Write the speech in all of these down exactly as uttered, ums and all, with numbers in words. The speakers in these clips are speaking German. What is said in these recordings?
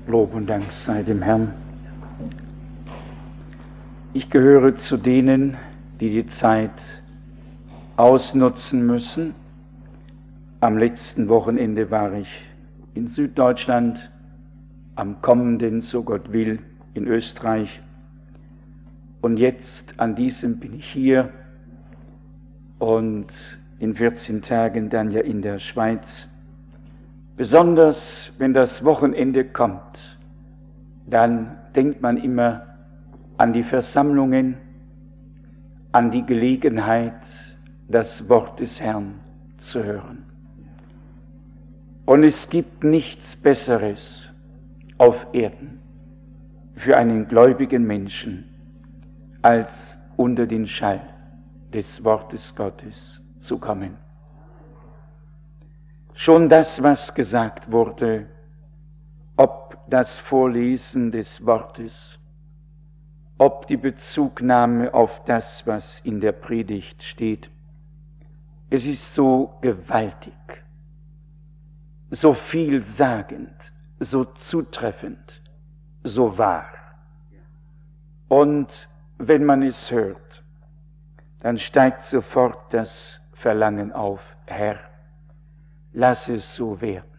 Lob und Dank sei dem Herrn. Ich gehöre zu denen, die die Zeit ausnutzen müssen. Am letzten Wochenende war ich in Süddeutschland, am kommenden, so Gott will, in Österreich. Und jetzt an diesem bin ich hier und in vierzehn Tagen dann ja in der Schweiz. Besonders wenn das Wochenende kommt, dann denkt man immer an die Versammlungen, an die Gelegenheit, das Wort des Herrn zu hören. Und es gibt nichts Besseres auf Erden für einen gläubigen Menschen, als unter den Schall des Wortes Gottes zu kommen. Schon das, was gesagt wurde, ob das Vorlesen des Wortes, ob die Bezugnahme auf das, was in der Predigt steht, es ist so gewaltig, so vielsagend, so zutreffend, so wahr. Und wenn man es hört, dann steigt sofort das Verlangen auf, Herr, lass es so werden.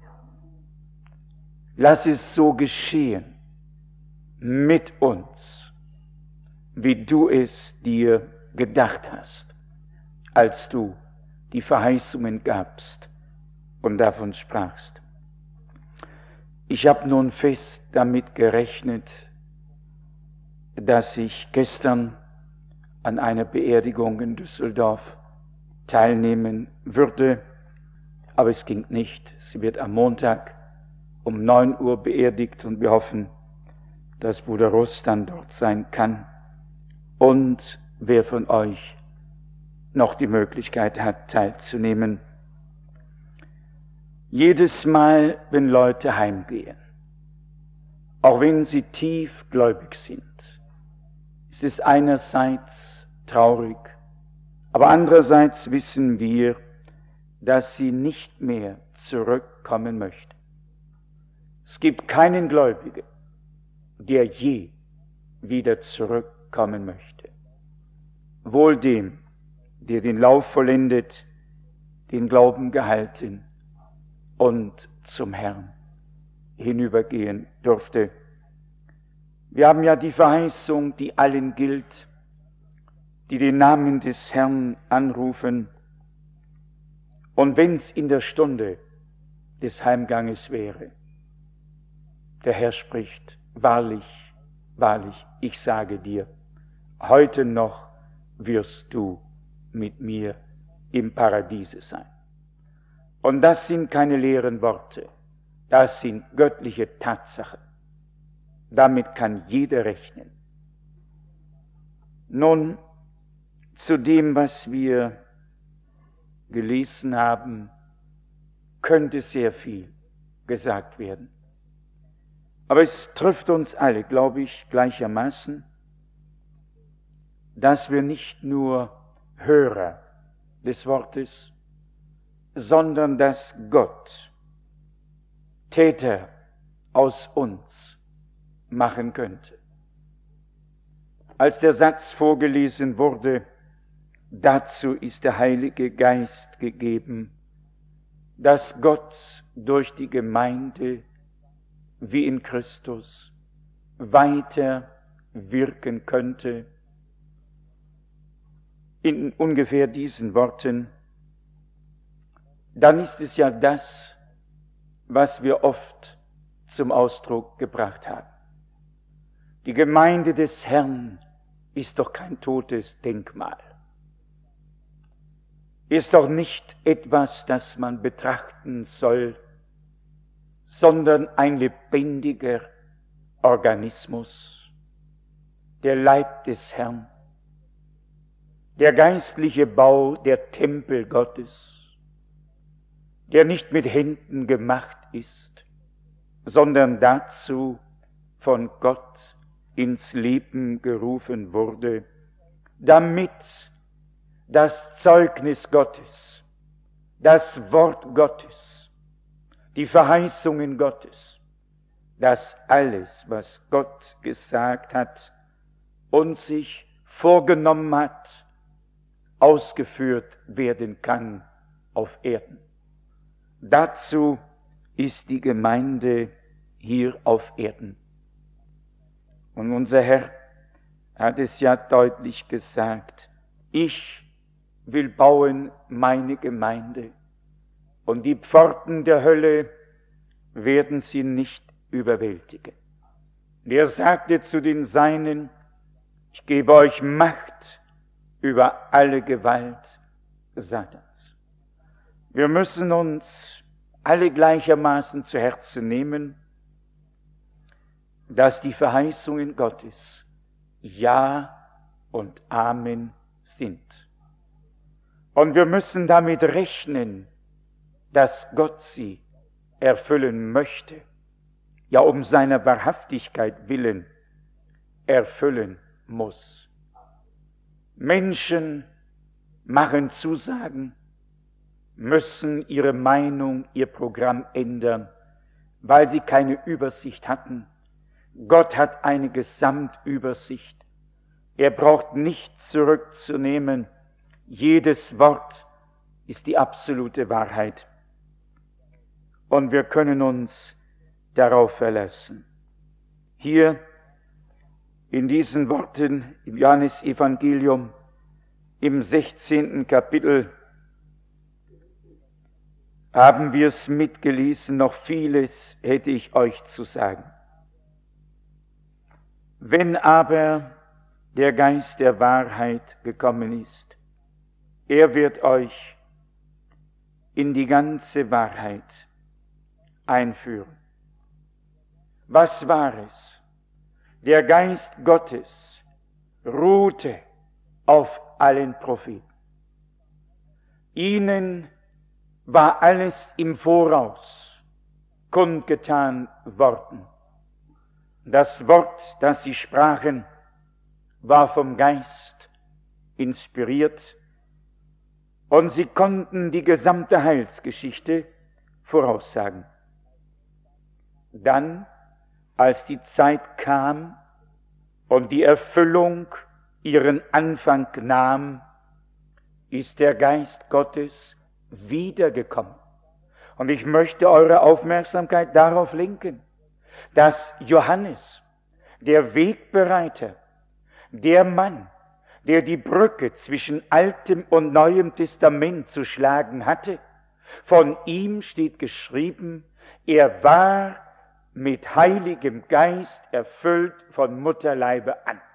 Lass es so geschehen mit uns, wie du es dir gedacht hast, als du die Verheißungen gabst und davon sprachst. Ich habe nun fest damit gerechnet, dass ich gestern an einer Beerdigung in Düsseldorf teilnehmen würde, aber es ging nicht. Sie wird am Montag um neun Uhr beerdigt und wir hoffen, dass Bruder Russ dann dort sein kann. Und wer von euch noch die Möglichkeit hat, teilzunehmen. Jedes Mal, wenn Leute heimgehen, auch wenn sie tiefgläubig sind, ist es einerseits traurig, aber andererseits wissen wir, dass sie nicht mehr zurückkommen möchte. Es gibt keinen Gläubigen, der je wieder zurückkommen möchte. Wohl dem, der den Lauf vollendet, den Glauben gehalten und zum Herrn hinübergehen durfte. Wir haben ja die Verheißung, die allen gilt, die den Namen des Herrn anrufen. Und wenn es in der Stunde des Heimganges wäre, der Herr spricht, wahrlich, wahrlich, ich sage dir, heute noch wirst du mit mir im Paradiese sein. Und das sind keine leeren Worte, das sind göttliche Tatsachen. Damit kann jeder rechnen. Nun, zu dem, was wir gelesen haben, könnte sehr viel gesagt werden. Aber es trifft uns alle, glaube ich, gleichermaßen, dass wir nicht nur Hörer des Wortes, sondern dass Gott Täter aus uns machen könnte. Als der Satz vorgelesen wurde, dazu ist der Heilige Geist gegeben, dass Gott durch die Gemeinde wie in Christus weiter wirken könnte. In ungefähr diesen Worten, dann ist es ja das, was wir oft zum Ausdruck gebracht haben. Die Gemeinde des Herrn ist doch kein totes Denkmal. Ist doch nicht etwas, das man betrachten soll, sondern ein lebendiger Organismus, der Leib des Herrn, der geistliche Bau, der Tempel Gottes, der nicht mit Händen gemacht ist, sondern dazu von Gott ins Leben gerufen wurde, damit das Zeugnis Gottes, das Wort Gottes, die Verheißungen Gottes dass alles, was Gott gesagt hat und sich vorgenommen hat, ausgeführt werden kann auf Erden. Dazu ist die Gemeinde hier auf Erden. Und unser Herr hat es ja deutlich gesagt, ich will bauen meine Gemeinde und die Pforten der Hölle werden sie nicht überwältigen. Und er sagte zu den Seinen, ich gebe euch Macht über alle Gewalt Satans. Wir müssen uns alle gleichermaßen zu Herzen nehmen, dass die Verheißungen Gottes Ja und Amen sind. Und wir müssen damit rechnen, dass Gott sie erfüllen möchte, ja um seiner Wahrhaftigkeit willen erfüllen muss. Menschen machen Zusagen, müssen ihre Meinung, ihr Programm ändern, weil sie keine Übersicht hatten. Gott hat eine Gesamtübersicht. Er braucht nichts zurückzunehmen. Jedes Wort ist die absolute Wahrheit. Und wir können uns darauf verlassen. Hier in diesen Worten im Johannesevangelium im sechzehnten Kapitel haben wir es mitgelesen, noch vieles hätte ich euch zu sagen. Wenn aber der Geist der Wahrheit gekommen ist, er wird euch in die ganze Wahrheit einführen. Was war es? Der Geist Gottes ruhte auf allen Propheten. Ihnen war alles im Voraus kundgetan worden. Das Wort, das sie sprachen, war vom Geist inspiriert und sie konnten die gesamte Heilsgeschichte voraussagen. Dann, als die Zeit kam und die Erfüllung ihren Anfang nahm, ist der Geist Gottes wiedergekommen. Und ich möchte eure Aufmerksamkeit darauf lenken, dass Johannes, der Wegbereiter, der Mann, der die Brücke zwischen Altem und Neuem Testament zu schlagen hatte, von ihm steht geschrieben, er war mit Heiligem Geist erfüllt von Mutterleibe an.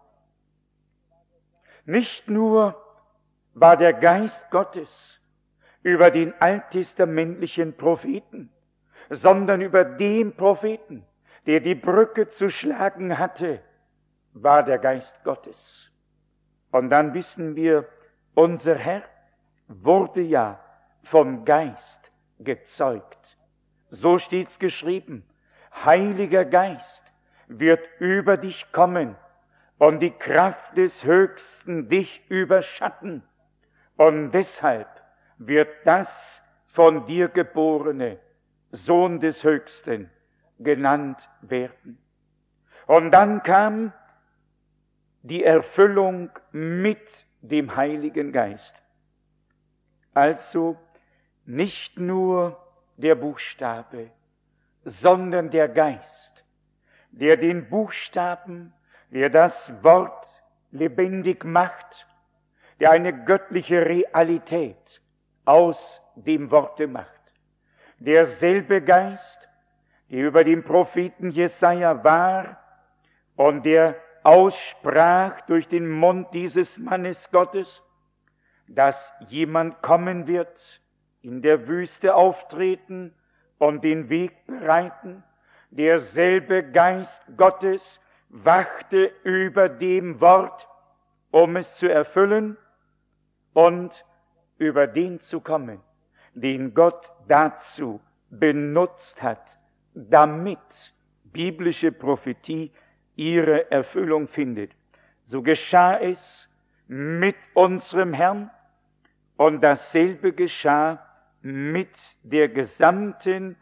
Nicht nur war der Geist Gottes über den alttestamentlichen Propheten, sondern über den Propheten, der die Brücke zu schlagen hatte, war der Geist Gottes. Und dann wissen wir, unser Herr wurde ja vom Geist gezeugt. So steht's geschrieben, Heiliger Geist wird über dich kommen und die Kraft des Höchsten dich überschatten. Und deshalb wird das von dir Geborene Sohn des Höchsten genannt werden. Und dann kam die Erfüllung mit dem Heiligen Geist. Also nicht nur der Buchstabe, sondern der Geist, der den Buchstaben, der das Wort lebendig macht, der eine göttliche Realität aus dem Worte macht. Derselbe Geist, der über den Propheten Jesaja war und der aussprach durch den Mund dieses Mannes Gottes, dass jemand kommen wird, in der Wüste auftreten und den Weg bereiten. Derselbe Geist Gottes wachte über dem Wort, um es zu erfüllen und über den zu kommen, den Gott dazu benutzt hat, damit biblische Prophetie ihre Erfüllung findet. So geschah es mit unserem Herrn und dasselbe geschah mit der gesamten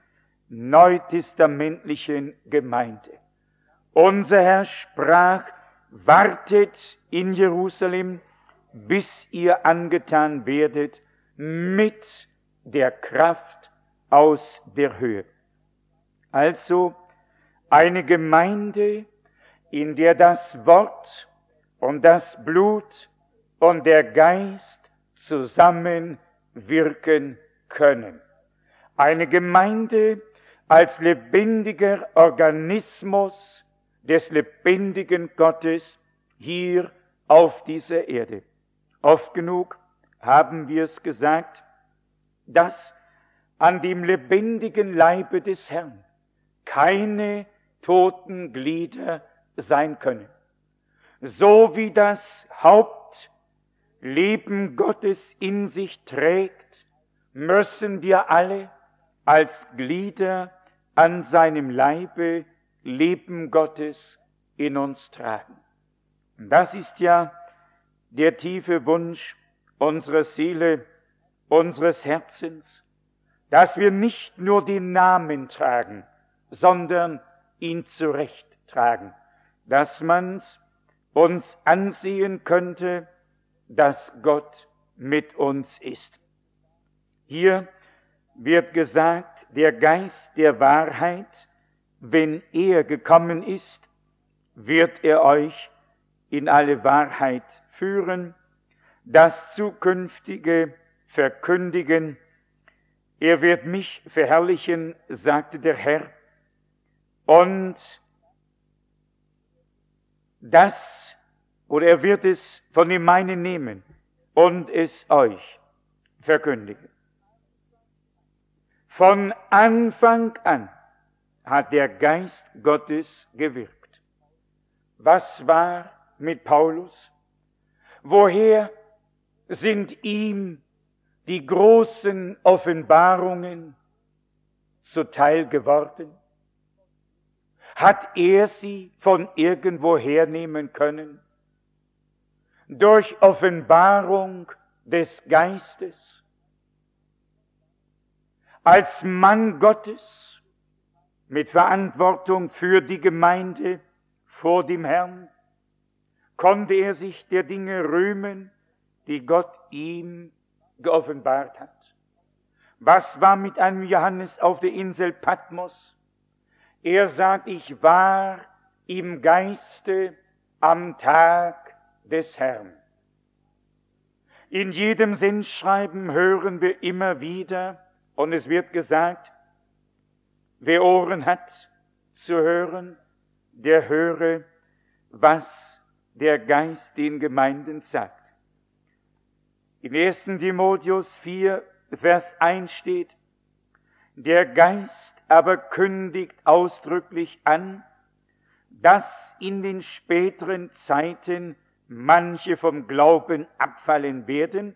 neutestamentlichen Gemeinde. Unser Herr sprach, wartet in Jerusalem, bis ihr angetan werdet mit der Kraft aus der Höhe. Also eine Gemeinde, in der das Wort und das Blut und der Geist zusammenwirken können. Eine Gemeinde als lebendiger Organismus des lebendigen Gottes hier auf dieser Erde. Oft genug haben wir es gesagt, dass an dem lebendigen Leibe des Herrn keine toten Glieder sein können. So wie das Haupt Leben Gottes in sich trägt, müssen wir alle als Glieder an seinem Leibe Leben Gottes in uns tragen. Und das ist ja der tiefe Wunsch unserer Seele, unseres Herzens, dass wir nicht nur den Namen tragen, sondern ihn zurecht tragen, dass man's uns ansehen könnte, dass Gott mit uns ist. Hier wird gesagt, der Geist der Wahrheit, wenn er gekommen ist, wird er euch in alle Wahrheit führen, das Zukünftige verkündigen. Er wird mich verherrlichen, sagte der Herr, und das, oder er wird es von dem meinen nehmen und es euch verkündigen. Von Anfang an hat der Geist Gottes gewirkt. Was war mit Paulus? Woher sind ihm die großen Offenbarungen zuteil geworden? Hat er sie von irgendwoher nehmen können? Durch Offenbarung des Geistes. Als Mann Gottes mit Verantwortung für die Gemeinde vor dem Herrn konnte er sich der Dinge rühmen, die Gott ihm geoffenbart hat. Was war mit einem Johannes auf der Insel Patmos? Er sagt, ich war im Geiste am Tag des Herrn. In jedem Sendschreiben hören wir immer wieder, und es wird gesagt, wer Ohren hat zu hören, der höre, was der Geist den Gemeinden sagt. In ersten Timotheus vier, Vers eins steht, der Geist aber kündigt ausdrücklich an, dass in den späteren Zeiten manche vom Glauben abfallen werden,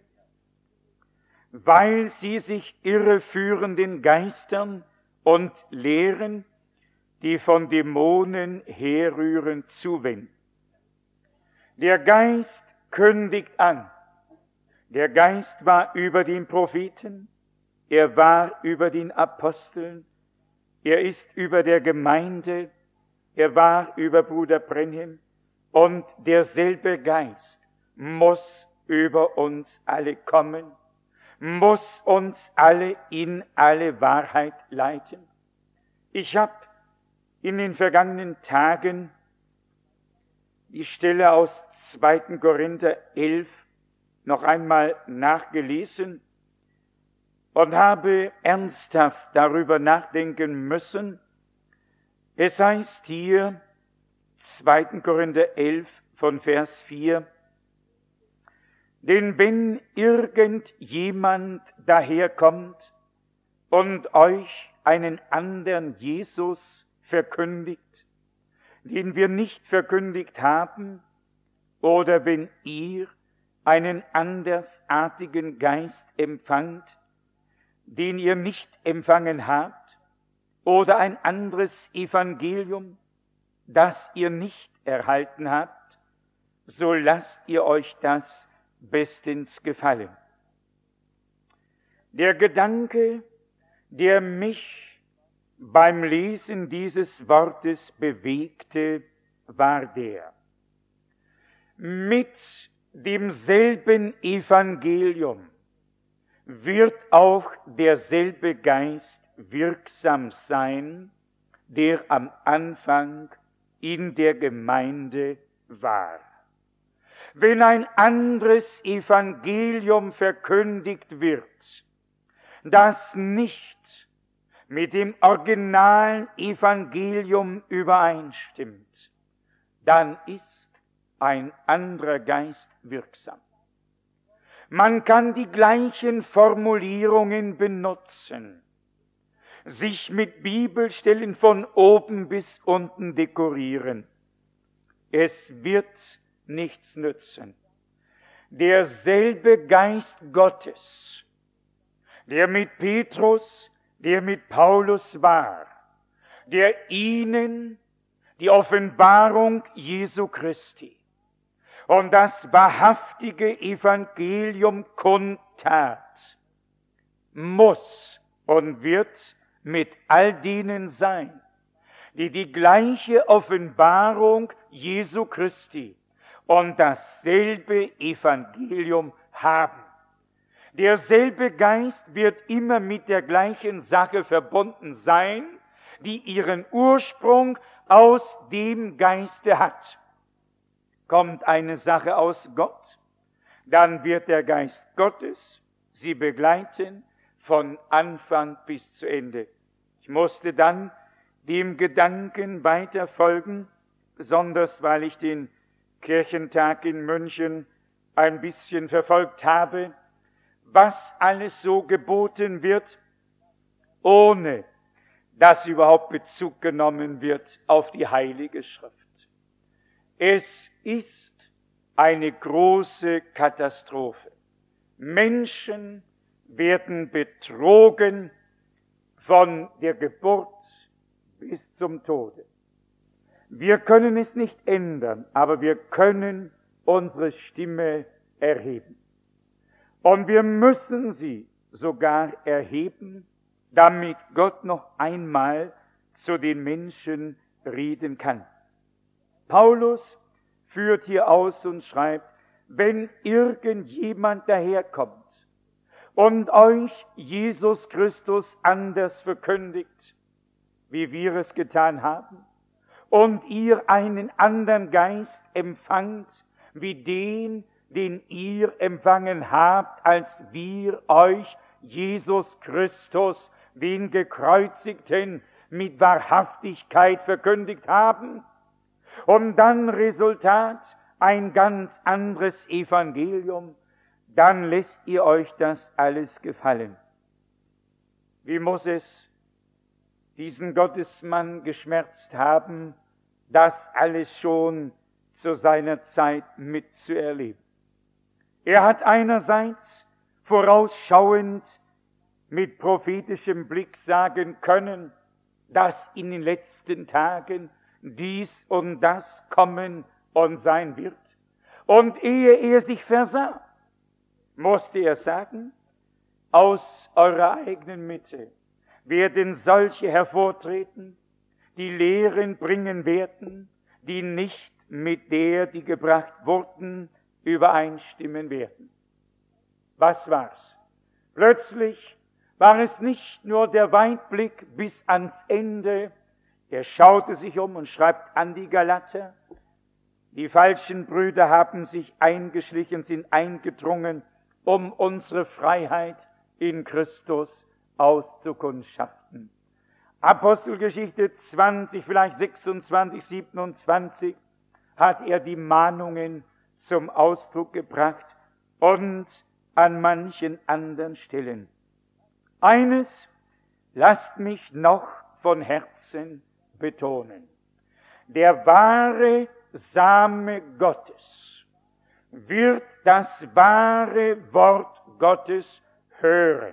weil sie sich irreführenden Geistern und Lehren, die von Dämonen herrühren, zuwenden. Der Geist kündigt an. Der Geist war über den Propheten, er war über den Aposteln, er ist über der Gemeinde, er war über Bruder Brenhem, und derselbe Geist muss über uns alle kommen, muss uns alle in alle Wahrheit leiten. Ich habe in den vergangenen Tagen die Stelle aus zweiten Korinther elf noch einmal nachgelesen und habe ernsthaft darüber nachdenken müssen. Es heißt hier, zweiten Korinther elf von Vers vier, denn wenn irgendjemand daherkommt und euch einen anderen Jesus verkündigt, den wir nicht verkündigt haben, oder wenn ihr einen andersartigen Geist empfangt, den ihr nicht empfangen habt, oder ein anderes Evangelium, das ihr nicht erhalten habt, so lasst ihr euch das bestens gefallen. Der Gedanke, der mich beim Lesen dieses Wortes bewegte, war der: Mit demselben Evangelium wird auch derselbe Geist wirksam sein, der am Anfang in der Gemeinde war. Wenn ein anderes Evangelium verkündigt wird, das nicht mit dem originalen Evangelium übereinstimmt, dann ist ein anderer Geist wirksam. Man kann die gleichen Formulierungen benutzen, sich mit Bibelstellen von oben bis unten dekorieren. Es wird nichts nützen. Derselbe Geist Gottes, der mit Petrus, der mit Paulus war, der ihnen die Offenbarung Jesu Christi und das wahrhaftige Evangelium kundtat, muss und wird mit all denen sein, die die gleiche Offenbarung Jesu Christi und dasselbe Evangelium haben. Derselbe Geist wird immer mit der gleichen Sache verbunden sein, die ihren Ursprung aus dem Geiste hat. Kommt eine Sache aus Gott, dann wird der Geist Gottes sie begleiten von Anfang bis zu Ende. Ich musste dann dem Gedanken weiter folgen, besonders weil ich den Kirchentag in München ein bisschen verfolgt habe, was alles so geboten wird, ohne dass überhaupt Bezug genommen wird auf die Heilige Schrift. Es ist eine große Katastrophe. Menschen werden betrogen von der Geburt bis zum Tode. Wir können es nicht ändern, aber wir können unsere Stimme erheben. Und wir müssen sie sogar erheben, damit Gott noch einmal zu den Menschen reden kann. Paulus führt hier aus und schreibt, wenn irgendjemand daherkommt und euch Jesus Christus anders verkündigt, wie wir es getan haben, und ihr einen anderen Geist empfangt, wie den, den ihr empfangen habt, als wir euch Jesus Christus, den Gekreuzigten, mit Wahrhaftigkeit verkündigt haben, und dann Resultat ein ganz anderes Evangelium, dann lässt ihr euch das alles gefallen. Wie muss es diesen Gottesmann geschmerzt haben, das alles schon zu seiner Zeit mitzuerleben. Er hat einerseits vorausschauend mit prophetischem Blick sagen können, dass in den letzten Tagen dies und das kommen und sein wird. Und ehe er sich versah, musste er sagen, aus eurer eigenen Mitte werden solche hervortreten, die Lehren bringen werden, die nicht mit der, die gebracht wurden, übereinstimmen werden. Was war's? Plötzlich war es nicht nur der Weitblick bis ans Ende. Er schaute sich um und schreibt an die Galater, die falschen Brüder haben sich eingeschlichen, sind eingedrungen, um unsere Freiheit in Christus auszukundschaften. Apostelgeschichte zwanzig, vielleicht sechsundzwanzig, siebenundzwanzig, hat er die Mahnungen zum Ausdruck gebracht und an manchen anderen Stellen. Eines lasst mich noch von Herzen betonen. Der wahre Same Gottes wird das wahre Wort Gottes hören,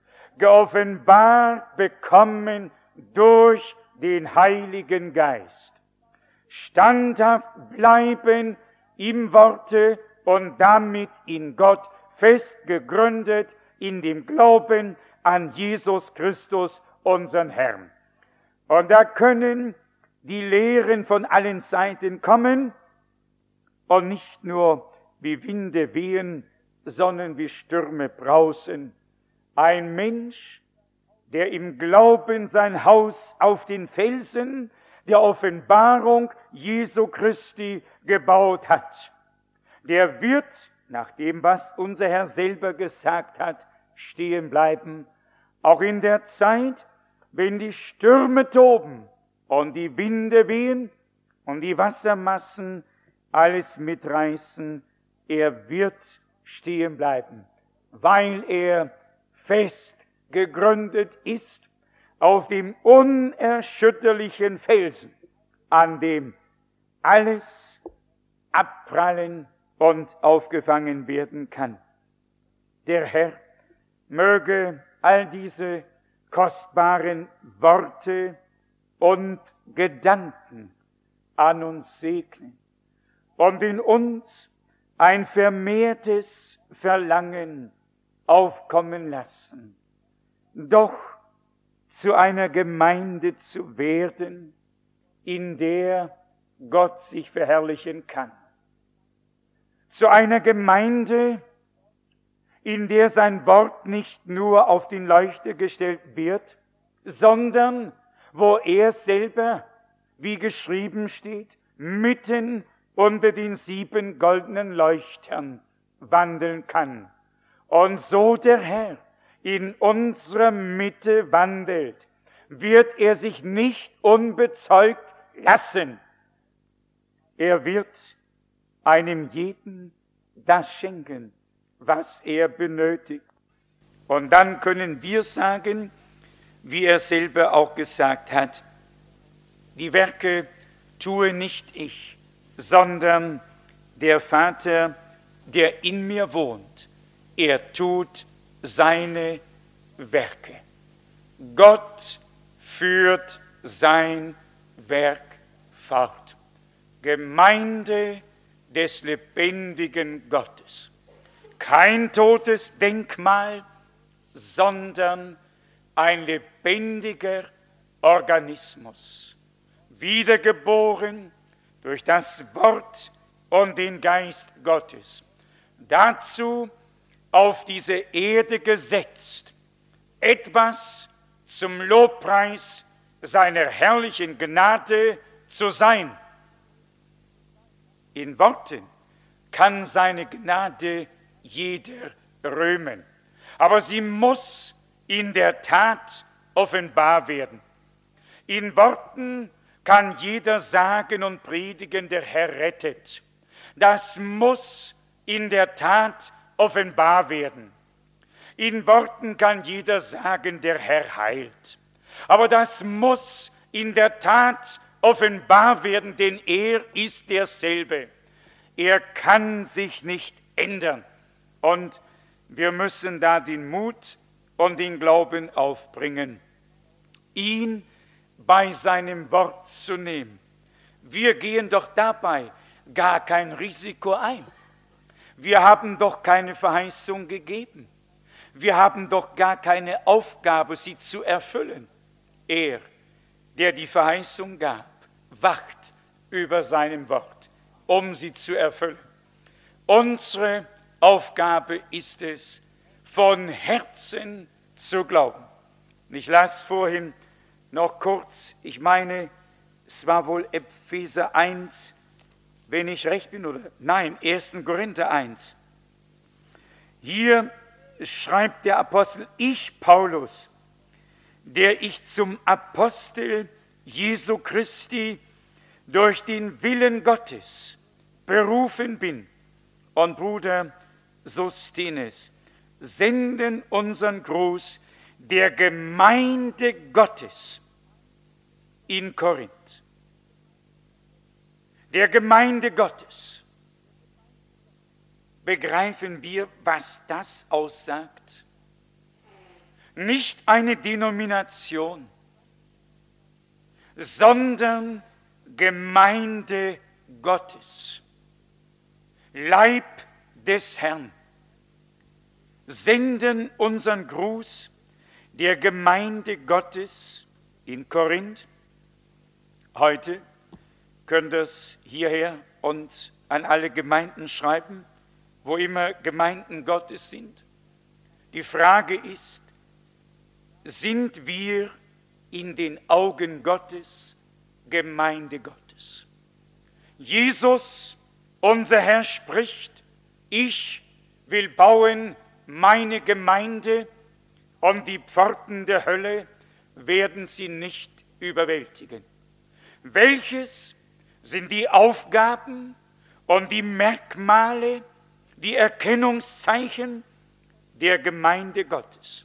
geoffenbart bekommen durch den Heiligen Geist, standhaft bleiben im Worte und damit in Gott fest gegründet in dem Glauben an Jesus Christus, unseren Herrn. Und da können die Lehren von allen Seiten kommen und nicht nur wie Winde wehen, sondern wie Stürme brausen. Ein Mensch, der im Glauben sein Haus auf den Felsen der Offenbarung Jesu Christi gebaut hat, der wird, nach dem, was unser Herr selber gesagt hat, stehen bleiben, auch in der Zeit, wenn die Stürme toben und die Winde wehen und die Wassermassen alles mitreißen. Er wird stehen bleiben, weil er fest gegründet ist auf dem unerschütterlichen Felsen, an dem alles abprallen und aufgefangen werden kann. Der Herr möge all diese kostbaren Worte und Gedanken an uns segnen und in uns ein vermehrtes Verlangen aufkommen lassen, doch zu einer Gemeinde zu werden, in der Gott sich verherrlichen kann. Zu einer Gemeinde, in der sein Wort nicht nur auf den Leuchter gestellt wird, sondern wo er selber, wie geschrieben steht, mitten unter den sieben goldenen Leuchtern wandeln kann. Und so der Herr in unserer Mitte wandelt, wird er sich nicht unbezeugt lassen. Er wird einem jeden das schenken, was er benötigt. Und dann können wir sagen, wie er selber auch gesagt hat, die Werke tue nicht ich, sondern der Vater, der in mir wohnt. Er tut seine Werke. Gott führt sein Werk fort. Gemeinde des lebendigen Gottes. Kein totes Denkmal, sondern ein lebendiger Organismus. Wiedergeboren durch das Wort und den Geist Gottes. Dazu auf diese Erde gesetzt, etwas zum Lobpreis seiner herrlichen Gnade zu sein. In Worten kann seine Gnade jeder rühmen, aber sie muss in der Tat offenbar werden. In Worten kann jeder sagen und predigen, der Herr rettet. Das muss in der Tat offenbar werden. In Worten kann jeder sagen, der Herr heilt. Aber das muss in der Tat offenbar werden, denn er ist derselbe. Er kann sich nicht ändern. Und wir müssen da den Mut und den Glauben aufbringen, ihn bei seinem Wort zu nehmen. Wir gehen doch dabei gar kein Risiko ein. Wir haben doch keine Verheißung gegeben. Wir haben doch gar keine Aufgabe, sie zu erfüllen. Er, der die Verheißung gab, wacht über seinem Wort, um sie zu erfüllen. Unsere Aufgabe ist es, von Herzen zu glauben. Ich las vorhin noch kurz, ich meine, es war wohl Epheser eins, wenn ich recht bin, oder nein, erster Korinther eins. Hier schreibt der Apostel, ich, Paulus, der ich zum Apostel Jesu Christi durch den Willen Gottes berufen bin, und Bruder Sosthenes, senden unseren Gruß der Gemeinde Gottes in Korinth. Der Gemeinde Gottes. Begreifen wir, was das aussagt? Nicht eine Denomination, sondern Gemeinde Gottes. Leib des Herrn. Senden unseren Gruß der Gemeinde Gottes in Korinth, Heute könnt ihr es hierher und an alle Gemeinden schreiben, wo immer Gemeinden Gottes sind. Die Frage ist, sind wir in den Augen Gottes Gemeinde Gottes? Jesus, unser Herr, spricht, ich will bauen meine Gemeinde und die Pforten der Hölle werden sie nicht überwältigen. Welches sind die Aufgaben und die Merkmale, die Erkennungszeichen der Gemeinde Gottes?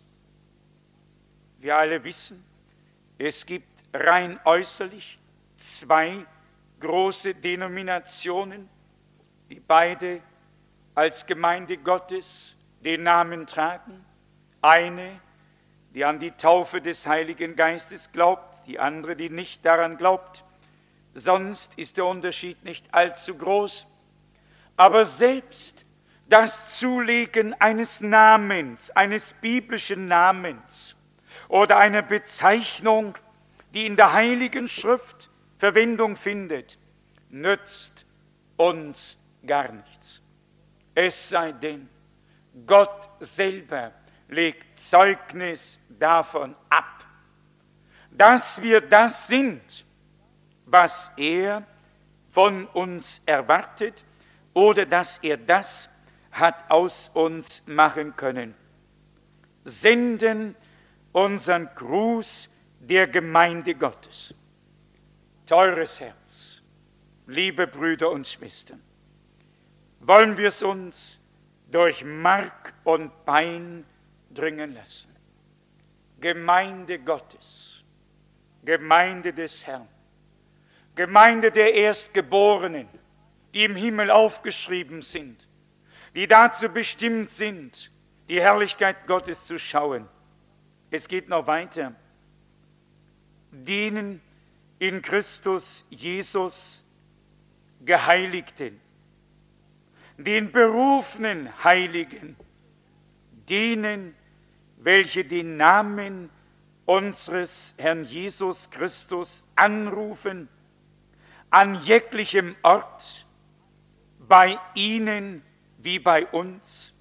Wir alle wissen, es gibt rein äußerlich zwei große Denominationen, die beide als Gemeinde Gottes den Namen tragen. Eine, die an die Taufe des Heiligen Geistes glaubt, die andere, die nicht daran glaubt. Sonst ist der Unterschied nicht allzu groß. Aber selbst das Zulegen eines Namens, eines biblischen Namens oder einer Bezeichnung, die in der Heiligen Schrift Verwendung findet, nützt uns gar nichts. Es sei denn, Gott selber legt Zeugnis davon ab, dass wir das sind, was er von uns erwartet oder dass er das hat aus uns machen können. Senden unseren Gruß der Gemeinde Gottes. Teures Herz, liebe Brüder und Schwestern, wollen wir es uns durch Mark und Bein dringen lassen. Gemeinde Gottes, Gemeinde des Herrn, Gemeinde der Erstgeborenen, die im Himmel aufgeschrieben sind, die dazu bestimmt sind, die Herrlichkeit Gottes zu schauen. Es geht noch weiter. Denen in Christus Jesus Geheiligten, den berufenen Heiligen, denen, welche den Namen unseres Herrn Jesus Christus anrufen, an jeglichem Ort, bei ihnen wie bei uns.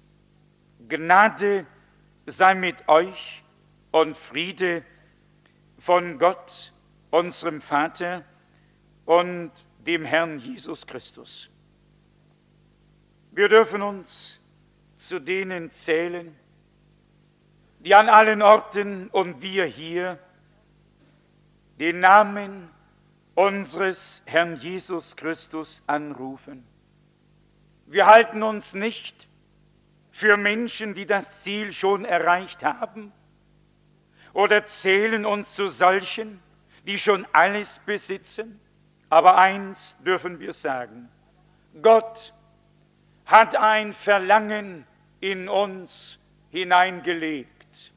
Gnade sei mit euch und Friede von Gott, unserem Vater und dem Herrn Jesus Christus. Wir dürfen uns zu denen zählen, die an allen Orten und wir hier den Namen unseres Herrn Jesus Christus anrufen. Wir halten uns nicht für Menschen, die das Ziel schon erreicht haben, oder zählen uns zu solchen, die schon alles besitzen. Aber eins dürfen wir sagen: Gott hat ein Verlangen in uns hineingelegt,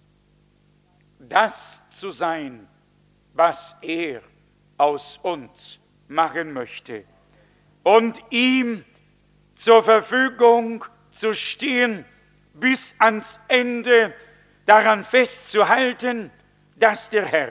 das zu sein, was er aus uns machen möchte, und ihm zur Verfügung zu stehen, bis ans Ende, daran festzuhalten, dass der Herr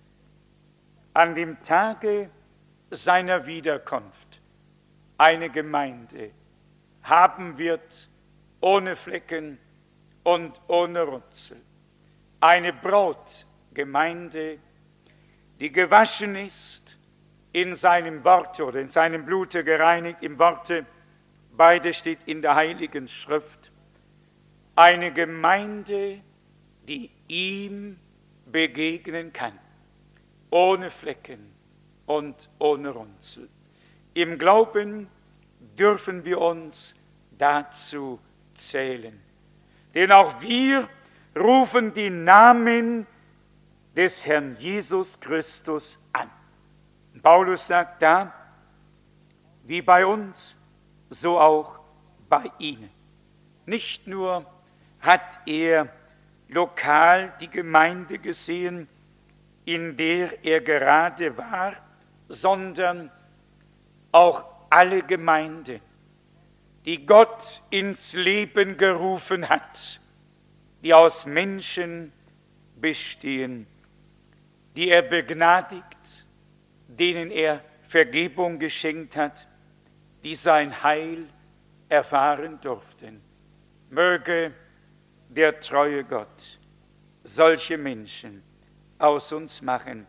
an dem Tage seiner Wiederkunft eine Gemeinde haben wird, ohne Flecken und ohne Runzel. Eine Brautgemeinde, die gewaschen ist, in seinem Worte oder in seinem Blute gereinigt, im Worte, beide steht in der Heiligen Schrift. Eine Gemeinde, die ihm begegnen kann, ohne Flecken und ohne Runzel. Im Glauben dürfen wir uns dazu zählen. Denn auch wir rufen die Namen des Herrn Jesus Christus an. Paulus sagt da, wie bei uns, so auch bei ihnen. Nicht nur hat er lokal die Gemeinde gesehen, in der er gerade war, sondern auch alle Gemeinden, die Gott ins Leben gerufen hat, die aus Menschen bestehen, die er begnadigt denen er Vergebung geschenkt hat, die sein Heil erfahren durften. Möge der treue Gott solche Menschen aus uns machen.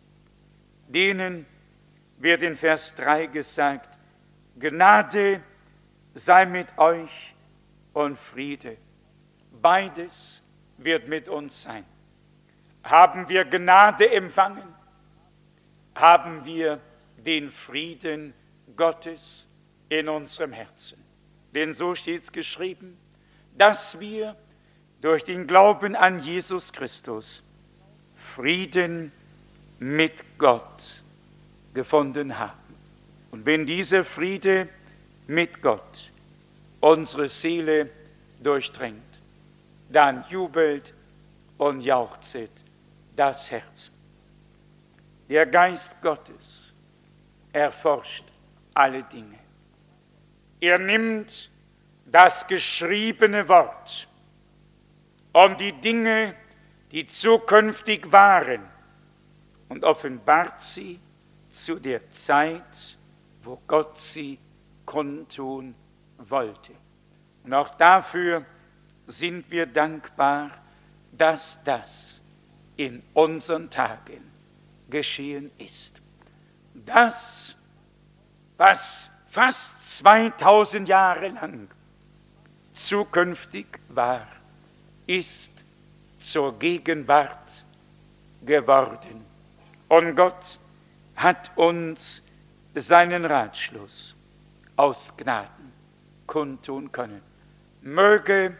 Denen wird in Vers drei gesagt, Gnade sei mit euch und Friede. Beides wird mit uns sein. Haben wir Gnade empfangen? Haben wir den Frieden Gottes in unserem Herzen? Denn so steht es geschrieben, dass wir durch den Glauben an Jesus Christus Frieden mit Gott gefunden haben. Und wenn dieser Friede mit Gott unsere Seele durchdringt, dann jubelt und jauchzet das Herz. Der Geist Gottes erforscht alle Dinge. Er nimmt das geschriebene Wort, um die Dinge, die zukünftig waren, und offenbart sie zu der Zeit, wo Gott sie kundtun wollte. Und auch dafür sind wir dankbar, dass das in unseren Tagen geschehen ist. Das, was fast zweitausend Jahre lang zukünftig war, ist zur Gegenwart geworden. Und Gott hat uns seinen Ratschluss aus Gnaden kundtun können. Möge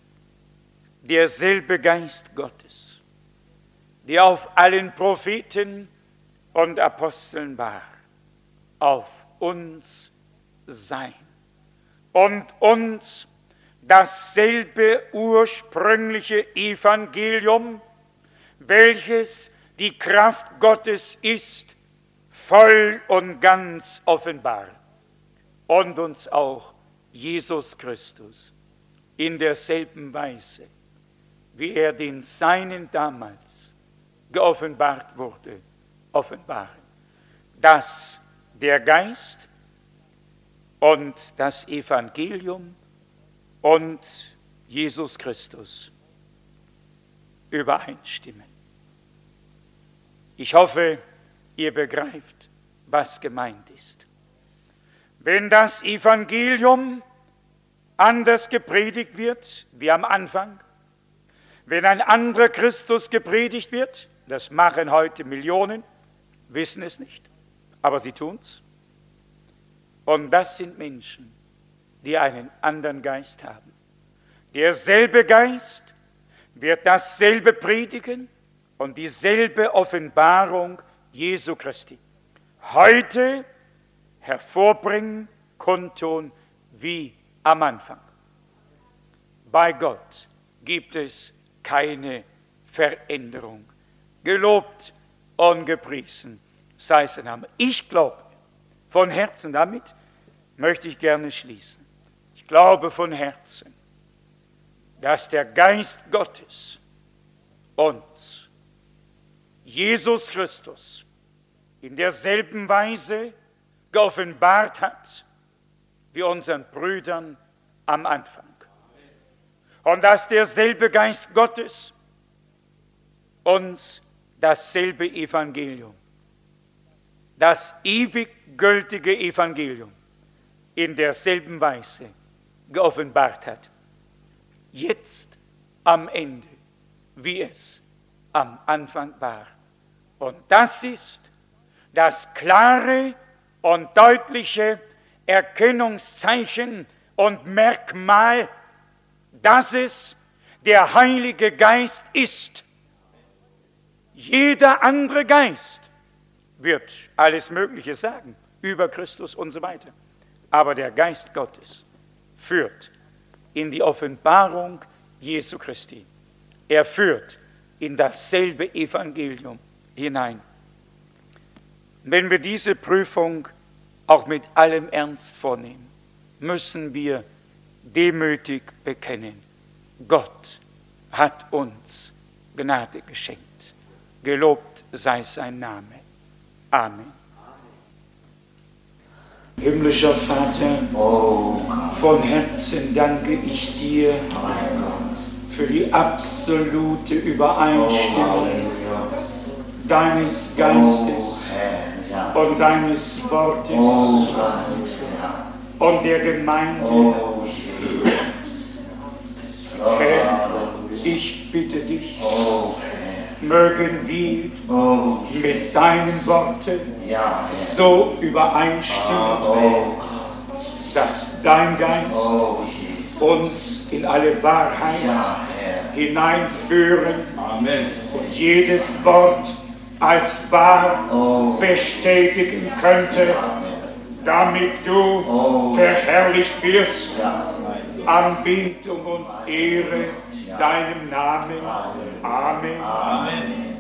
derselbe Geist Gottes, der auf allen Propheten und Aposteln war, auf uns sein und uns dasselbe ursprüngliche Evangelium, welches die Kraft Gottes ist, voll und ganz offenbar, und uns auch Jesus Christus in derselben Weise, wie er den Seinen damals geoffenbart wurde, offenbaren, dass der Geist und das Evangelium und Jesus Christus übereinstimmen. Ich hoffe, ihr begreift, was gemeint ist. Wenn das Evangelium anders gepredigt wird, wie am Anfang, wenn ein anderer Christus gepredigt wird, das machen heute Millionen, wissen es nicht, aber sie tun's. Und das sind Menschen, die einen anderen Geist haben. Derselbe Geist wird dasselbe predigen und dieselbe Offenbarung Jesu Christi heute hervorbringen, kundtun wie am Anfang. Bei Gott gibt es keine Veränderung. Gelobt und gepriesen sei sein Name. Ich glaube von Herzen, damit möchte ich gerne schließen. Ich glaube von Herzen, dass der Geist Gottes uns, Jesus Christus, in derselben Weise geoffenbart hat wie unseren Brüdern am Anfang. Und dass derselbe Geist Gottes uns dasselbe Evangelium, das ewig gültige Evangelium, in derselben Weise geoffenbart hat. Jetzt am Ende, wie es am Anfang war. Und das ist das klare und deutliche Erkennungszeichen und Merkmal, dass es der Heilige Geist ist. Jeder andere Geist wird alles Mögliche sagen, über Christus und so weiter. Aber der Geist Gottes führt in die Offenbarung Jesu Christi. Er führt in dasselbe Evangelium hinein. Wenn wir diese Prüfung auch mit allem Ernst vornehmen, müssen wir demütig bekennen, Gott hat uns Gnade geschenkt. Gelobt sei sein Name. Amen. Himmlischer Vater, von Herzen danke ich dir für die absolute Übereinstimmung deines Geistes und deines Wortes und der Gemeinde. Herr, ich bitte dich, mögen wir mit deinen Worten so übereinstimmen, dass dein Geist uns in alle Wahrheit hineinführen und jedes Wort als wahr bestätigen könnte, damit du verherrlicht wirst. Anbetung und Ehre deinem Namen. Amen. Amen.